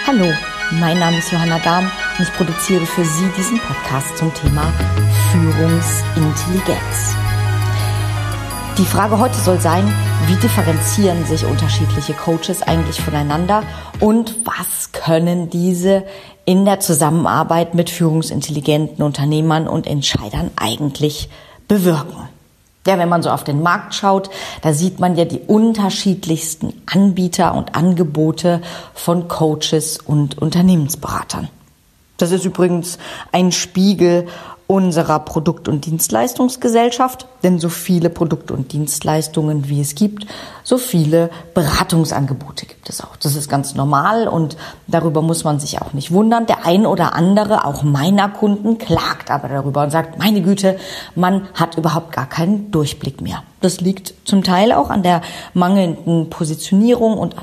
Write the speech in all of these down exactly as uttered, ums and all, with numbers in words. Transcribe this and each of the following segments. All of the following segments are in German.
Hallo, mein Name ist Johanna Dahm und ich produziere für Sie diesen Podcast zum Thema Führungsintelligenz. Die Frage heute soll sein, wie differenzieren sich unterschiedliche Coaches eigentlich voneinander und was können diese in der Zusammenarbeit mit führungsintelligenten Unternehmern und Entscheidern eigentlich bewirken? Ja, wenn man so auf den Markt schaut, da sieht man ja die unterschiedlichsten Anbieter und Angebote von Coaches und Unternehmensberatern. Das ist übrigens ein Spiegel unserer Produkt- und Dienstleistungsgesellschaft, denn so viele Produkt- und Dienstleistungen, wie es gibt, so viele Beratungsangebote gibt es auch. Das ist ganz normal und darüber muss man sich auch nicht wundern. Der ein oder andere, auch meiner Kunden, klagt aber darüber und sagt, meine Güte, man hat überhaupt gar keinen Durchblick mehr. Das liegt zum Teil auch an der mangelnden Positionierung und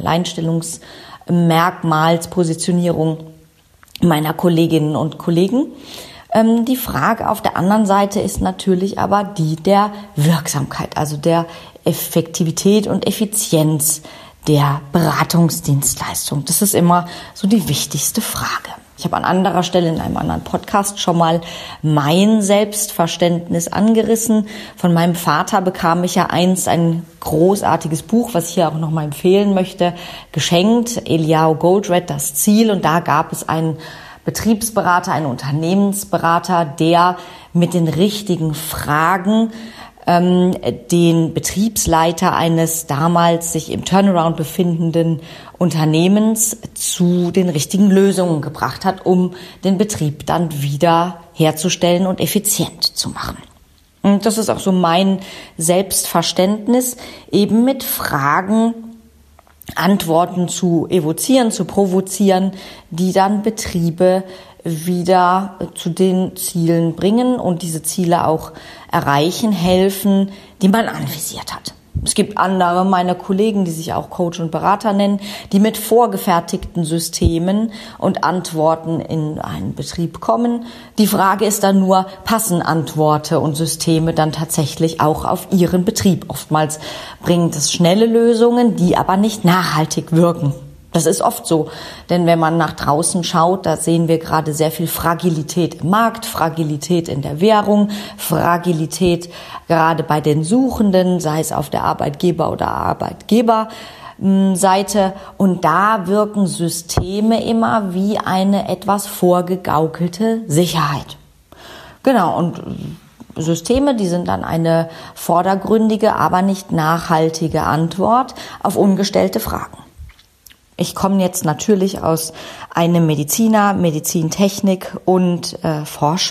Alleinstellungsmerkmalspositionierung meiner Kolleginnen und Kollegen. Die Frage auf der anderen Seite ist natürlich aber die der Wirksamkeit, also der Effektivität und Effizienz der Beratungsdienstleistung. Das ist immer so die wichtigste Frage. Ich habe an anderer Stelle in einem anderen Podcast schon mal mein Selbstverständnis angerissen. Von meinem Vater bekam ich ja einst ein großartiges Buch, was ich hier auch nochmal empfehlen möchte, geschenkt. Eliyahu Goldratt, das Ziel. Und da gab es einen Betriebsberater, einen Unternehmensberater, der mit den richtigen Fragen ähm, den Betriebsleiter eines damals sich im Turnaround befindenden Unternehmens zu den richtigen Lösungen gebracht hat, um den Betrieb dann wieder herzustellen und effizient zu machen. Und das ist auch so mein Selbstverständnis, eben mit Fragen Antworten zu evozieren, zu provozieren, die dann Betriebe wieder zu den Zielen bringen und diese Ziele auch erreichen, helfen, die man anvisiert hat. Es gibt andere meiner Kollegen, die sich auch Coach und Berater nennen, die mit vorgefertigten Systemen und Antworten in einen Betrieb kommen. Die Frage ist dann nur, passen Antworten und Systeme dann tatsächlich auch auf ihren Betrieb? Oftmals bringt es schnelle Lösungen, die aber nicht nachhaltig wirken. Das ist oft so, denn wenn man nach draußen schaut, da sehen wir gerade sehr viel Fragilität im Markt, Fragilität in der Währung, Fragilität gerade bei den Suchenden, sei es auf der Arbeitgeber- oder Arbeitgeberseite. Und da wirken Systeme immer wie eine etwas vorgegaukelte Sicherheit. Genau, und Systeme, die sind dann eine vordergründige, aber nicht nachhaltige Antwort auf ungestellte Fragen. Ich komme jetzt natürlich aus einem Mediziner, Medizintechnik und äh,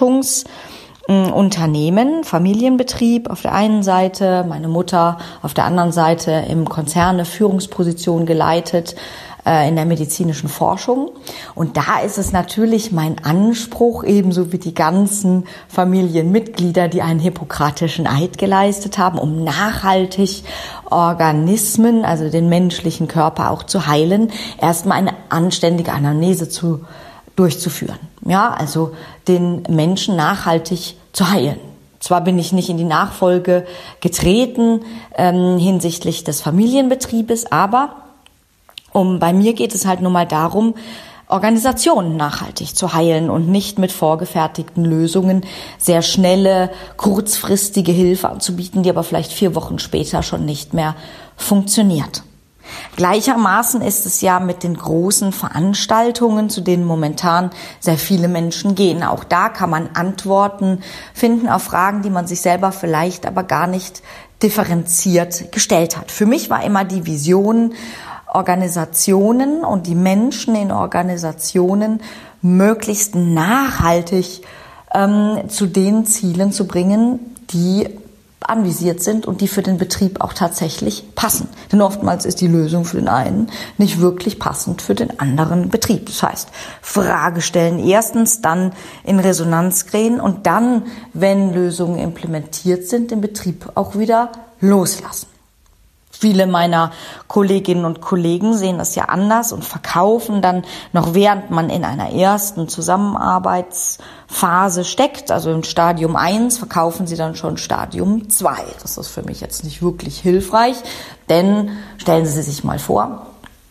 Forschungsunternehmen, Familienbetrieb auf der einen Seite, meine Mutter auf der anderen Seite im Konzern eine Führungsposition geleitet äh, in der medizinischen Forschung. Und da ist es natürlich mein Anspruch, ebenso wie die ganzen Familienmitglieder, die einen hippokratischen Eid geleistet haben, um nachhaltig Organismen, also den menschlichen Körper auch zu heilen, erstmal eine anständige Anamnese zu, durchzuführen. Ja, also den Menschen nachhaltig zu heilen. Zwar bin ich nicht in die Nachfolge getreten ähm, hinsichtlich des Familienbetriebes, aber um bei mir geht es halt nur mal darum, Organisationen nachhaltig zu heilen und nicht mit vorgefertigten Lösungen sehr schnelle, kurzfristige Hilfe anzubieten, die aber vielleicht vier Wochen später schon nicht mehr funktioniert. Gleichermaßen ist es ja mit den großen Veranstaltungen, zu denen momentan sehr viele Menschen gehen. Auch da kann man Antworten finden auf Fragen, die man sich selber vielleicht aber gar nicht differenziert gestellt hat. Für mich war immer die Vision, Organisationen und die Menschen in Organisationen möglichst nachhaltig ähm, zu den Zielen zu bringen, die anvisiert sind und die für den Betrieb auch tatsächlich passen. Denn oftmals ist die Lösung für den einen nicht wirklich passend für den anderen Betrieb. Das heißt, Frage stellen erstens, dann in Resonanz gehen und dann, wenn Lösungen implementiert sind, den Betrieb auch wieder loslassen. Viele meiner Kolleginnen und Kollegen sehen das ja anders und verkaufen dann noch während man in einer ersten Zusammenarbeitsphase steckt, also im Stadium eins, verkaufen sie dann schon Stadium zwei. Das ist für mich jetzt nicht wirklich hilfreich, denn stellen Sie sich mal vor,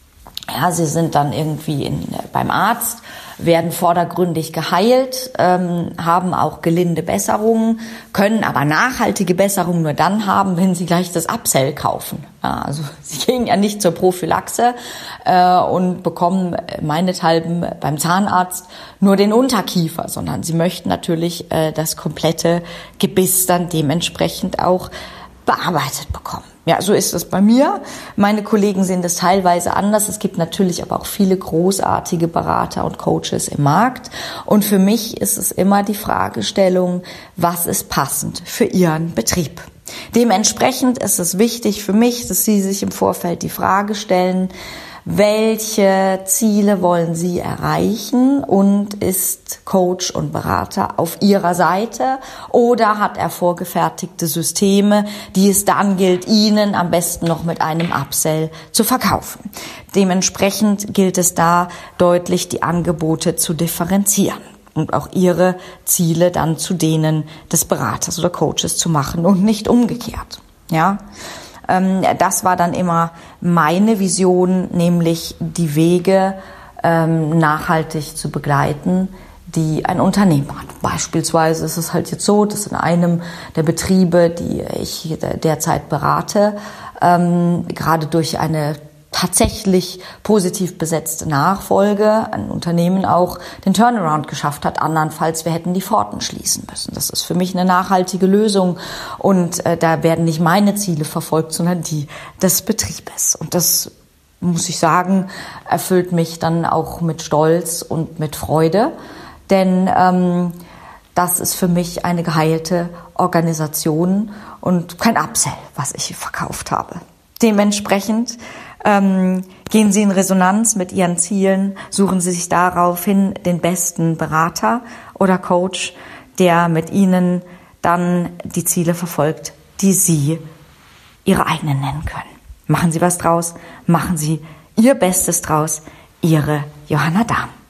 Ja, sie sind dann irgendwie in, beim Arzt, werden vordergründig geheilt, ähm, haben auch gelinde Besserungen, können aber nachhaltige Besserungen nur dann haben, wenn sie gleich das Upsell kaufen. Ja, also sie gehen ja nicht zur Prophylaxe äh, und bekommen meinethalben beim Zahnarzt nur den Unterkiefer, sondern sie möchten natürlich äh, das komplette Gebiss dann dementsprechend auch bearbeitet bekommen. Ja, so ist es bei mir. Meine Kollegen sehen das teilweise anders. Es gibt natürlich aber auch viele großartige Berater und Coaches im Markt. Und für mich ist es immer die Fragestellung, was ist passend für Ihren Betrieb? Dementsprechend ist es wichtig für mich, dass Sie sich im Vorfeld die Frage stellen, welche Ziele wollen Sie erreichen und ist Coach und Berater auf Ihrer Seite oder hat er vorgefertigte Systeme, die es dann gilt, Ihnen am besten noch mit einem Upsell zu verkaufen. Dementsprechend gilt es da deutlich, die Angebote zu differenzieren und auch Ihre Ziele dann zu denen des Beraters oder Coaches zu machen und nicht umgekehrt. Ja. Das war dann immer meine Vision, nämlich die Wege ähm, nachhaltig zu begleiten, die ein Unternehmen hat. Beispielsweise ist es halt jetzt so, dass in einem der Betriebe, die ich derzeit berate, ähm, gerade durch eine tatsächlich positiv besetzte Nachfolge ein Unternehmen auch den Turnaround geschafft hat. Andernfalls, wir hätten die Pforten schließen müssen. Das ist für mich eine nachhaltige Lösung und äh, da werden nicht meine Ziele verfolgt, sondern die des Betriebes. Und das, muss ich sagen, erfüllt mich dann auch mit Stolz und mit Freude, denn ähm, das ist für mich eine geheilte Organisation und kein Upsell, was ich verkauft habe. Dementsprechend ähm, gehen Sie in Resonanz mit Ihren Zielen, suchen Sie sich daraufhin den besten Berater oder Coach, der mit Ihnen dann die Ziele verfolgt, die Sie Ihre eigenen nennen können. Machen Sie was draus, machen Sie Ihr Bestes draus. Ihre Johanna Dahm.